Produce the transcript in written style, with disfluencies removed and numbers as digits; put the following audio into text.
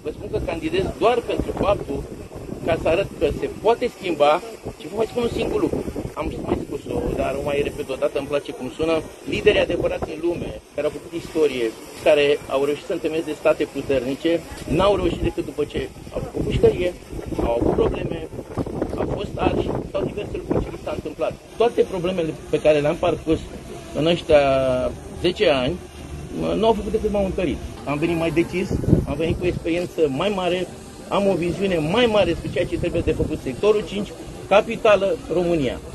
Vă spun că candidez doar pentru faptul ca să arăt că se poate schimba și vă mai spun un singur lucru. Am mai spus-o, dar o mai repet o dată, îmi place cum sună. Liderii adevărați în lume, care au făcut istorie, care au reușit să întemeieze state puternice, n-au reușit decât după ce au făcut pușcărie, au avut probleme, au fost arși sau diverse lucruri ce li s-a întâmplat. Toate problemele pe care le-am parcurs în ăștia 10 ani, nu au făcut decât m-au întărit. Am venit mai decis, am venit cu experiență mai mare, am o viziune mai mare despre ceea ce trebuie de făcut sectorul 5, capitală România.